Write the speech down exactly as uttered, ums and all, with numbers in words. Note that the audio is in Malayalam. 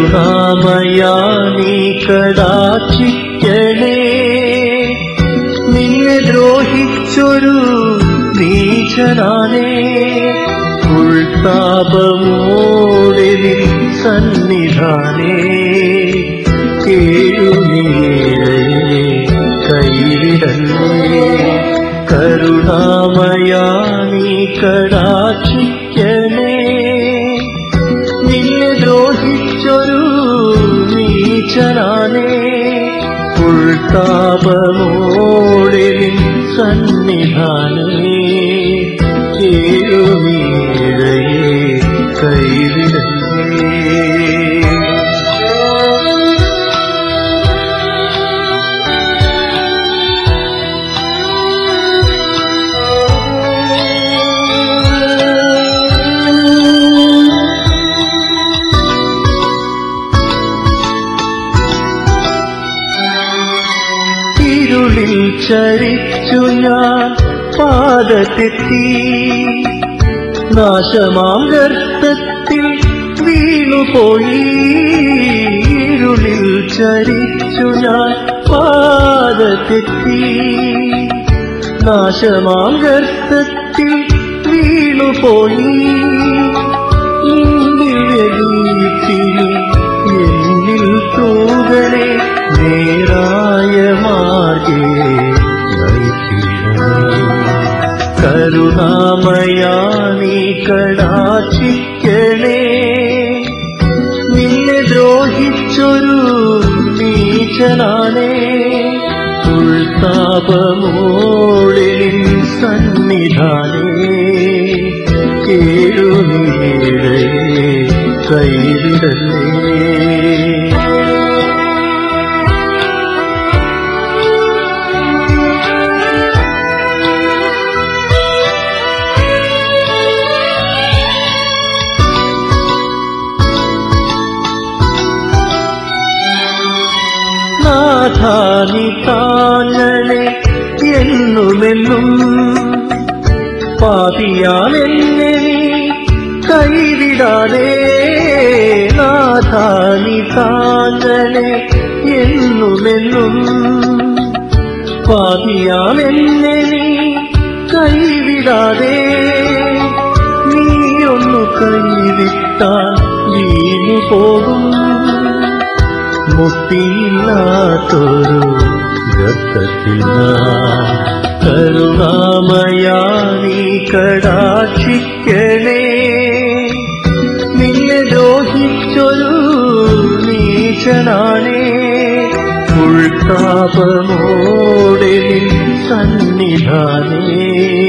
കരുണാമയാ നീ കടാക്ഷിക്കണേ. നിന്നെ ദ്രോഹിച്ചൊരു നീചനാനേ, ഉൾത്താപമോടെ നിൻ സന്നിധാനേ, കേഴുനീരയെ കൈവിടല്ലേ. കരുണാമയാ നീ കടാക്ഷിക്കണേ. നിന്നെ ദ്രോഹിച്ചൊരു നീചനാനേ, ഉൾത്താപമോടെ നിൻ സന്നിധാനേ, കേഴുനീരയെ കൈവിടല്ലേ. ഇരുളിൽ ചരിച്ചു ഞാൻ പാദത്തെത്തി, നാശമാം ഗർത്തത്തിൽ വീണുപോയി. ഇരുളിൽ ചരിച്ചു ഞാൻ പാദത്തെത്തി, നാശമാം ഗർത്തത്തിൽ വീണുപോയി. എന്നിൽ തൂകനെ നേരായ മാർഗേ നയിച്ചിടണേ. കരുണാമയാ നീ കടാക്ഷിക്കണേ. നിന്നെ ദ്രോഹിച്ചൊരു നീചനാനേ, ഉൾത്താപമോടെ നിൻ സന്നിധാനേ, കേഴുനീരയെ കൈവിടല്ലേ. നാഥാനി താങ്ങണേ എന്നുമെന്നും, പാപിയാണെന്നെ നീ കൈവിടാതെ. നാഥാനി താങ്ങണേ എന്നുമെന്നും, പാപിയാണെന്നെ നീ കൈവിടാതെ. നീയൊന്നു കൈവിട്ടാൽ വീണു പോകും, മുക്തിയില്ലാത്തൊരു ഗർത്തത്തിൽ ഞാൻ. കരുണാമയാ നീ കടാക്ഷിക്കണേ. നിന്നെ ദ്രോഹിച്ചൊരു നീചനാനേ, ഉൾത്താപമോടെ നിൻ സന്നിധാനേ,